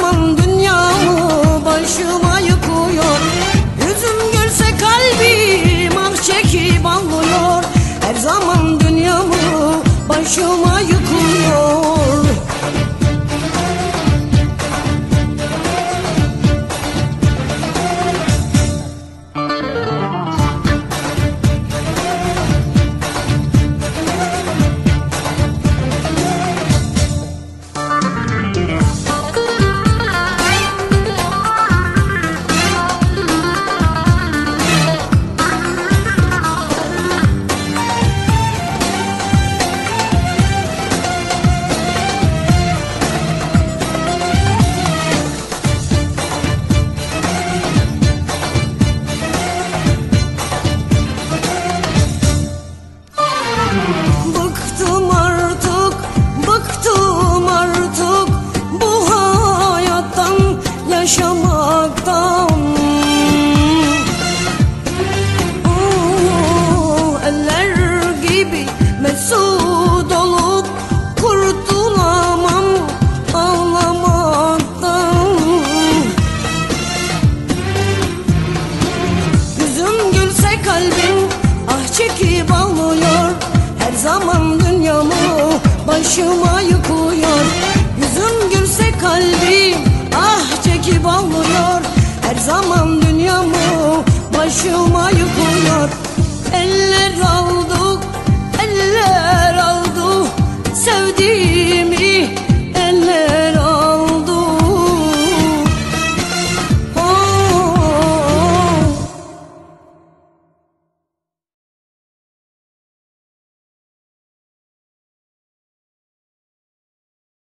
zaman dünyamı başıma yıkıyor. Yüzüm gülse kalbim ah çekip ağlıyor. Her zaman dünyamı başıma yıkıyor. Yaşamaktan eller gibi mesut olup kurtulamam ağlamaktan. Yüzüm gülse kalbim ah çekip ağlıyor. Her zaman dünyamı başıma yıkıyor. Yüzüm gülse kalbim ah çekip ağlıyor. Her zaman dünyamı başıma yıkıyor. Eller ağlıyor.